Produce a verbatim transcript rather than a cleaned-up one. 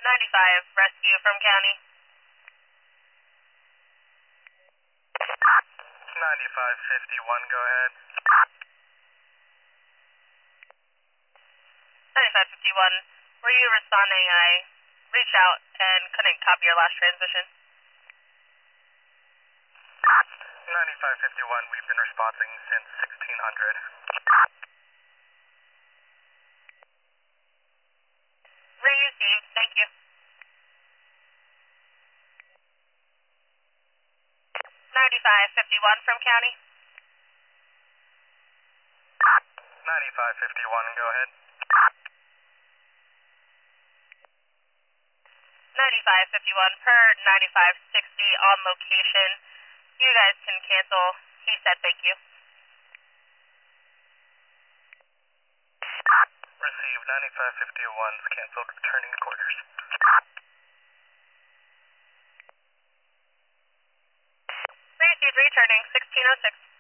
ninety-five, rescue from county. ninety-five fifty-one, go ahead. ninety-five fifty-one, were you responding? I reached out and couldn't copy your last transmission. ninety-five fifty-one, we've been responding since sixteen hundred. Received, thank you. ninety-five fifty-one from county. ninety-five fifty-one, go ahead. ninety-five fifty-one per ninety-five sixty on location. You guys can cancel. He said thank you. Received, ninety-five fifty-one's canceled, returning to quarters. Received, returning, sixteen oh six.